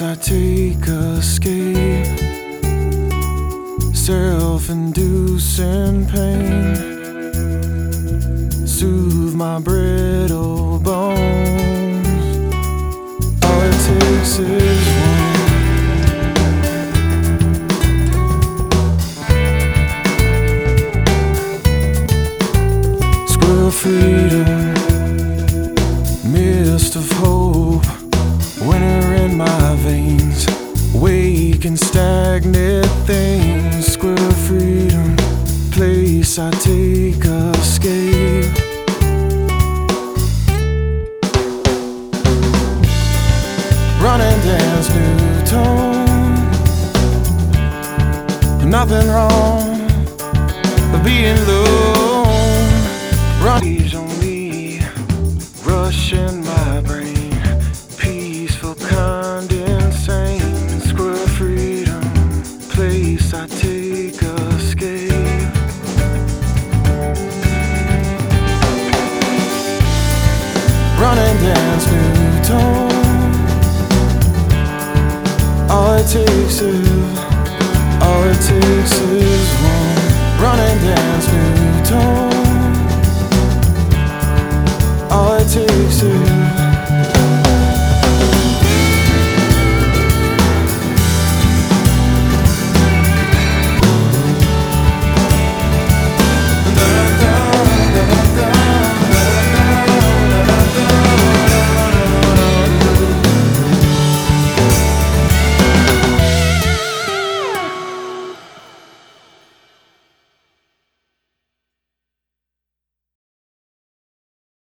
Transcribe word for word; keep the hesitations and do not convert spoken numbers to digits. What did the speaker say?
place I take escape, self-inducing pain, soothe my brittle bones. All it takes is one. Squirrel freedom, mist of hope, winter in my veins, wake and stagnant things. Squirrel freedom, place I take escape. Run and dance, new tone. Nothing wrong with being low.